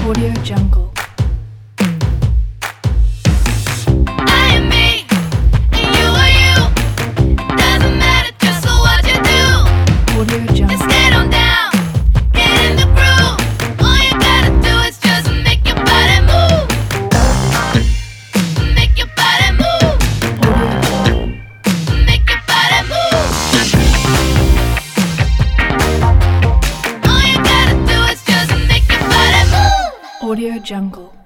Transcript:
Audio Jungle. I am me, and you are you. Doesn't matter just what you do. Audio Just Jungle. get on down, get in the groove. All you gotta do is just make your body move. Make your body move. Make your body move. All you gotta do is just make your body move. Audio Jungle.